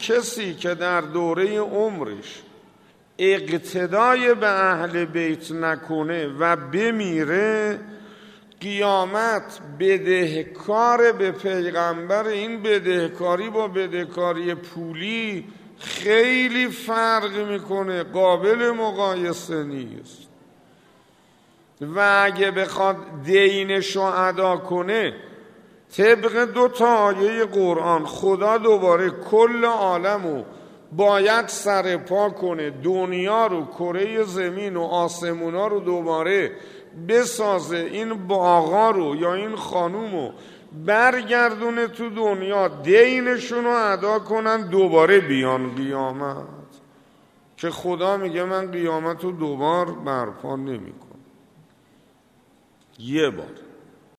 کسی که در دوره عمرش اقتدای به اهل بیت نکنه و بمیره، قیامت بدهکار به پیغمبر. این بدهکاری با بدهکاری پولی خیلی فرق میکنه، قابل مقایسه نیست. و اگه بخواد دینشو ادا کنه، طبق 2 آیه قرآن خدا دوباره کل عالمو باید سرپا کنه، دنیا رو، کره زمین و آسمونا رو دوباره بسازه، این باغا رو یا این خانومو برگردونه تو دنیا، دینشون رو ادا کنن، دوباره بیان قیامت. که خدا میگه من قیامت رو دوبار برپا نمی کنم، 1 بار.